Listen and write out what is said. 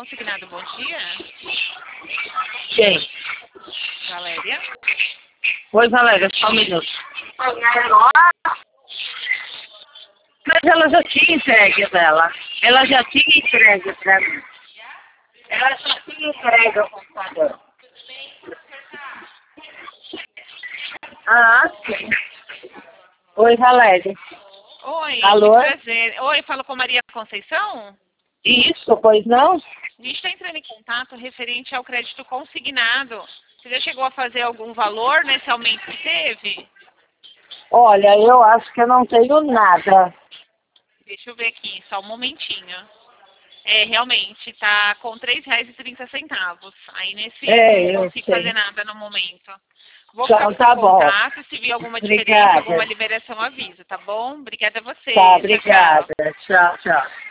Consignado, bom dia. Quem? Valéria. Oi, Valéria, só um minuto. Mas ela já tinha entregue dela. Ela já tinha entregue pra mim. Ela já tinha entregue o computador. Ah, sim. Oi, Valéria. Oi, Alô? muito prazer. Oi, falo com Maria Conceição? Isso, pois não? A gente está entrando em contato referente ao crédito consignado. Você já chegou a fazer algum valor nesse aumento que teve? Olha, eu acho que eu não tenho nada. Deixa eu ver aqui, só um momentinho. É, realmente, tá com R$ 3,30. Aí nesse eu não Eu consigo fazer sei. nada no momento. Vou ficar Então com tá seu bom. contato, se vir alguma diferença, Obrigada. alguma liberação, avisa, tá bom? Obrigada a você. Tá, Tchau, tchau. obrigada. Tchau, tchau.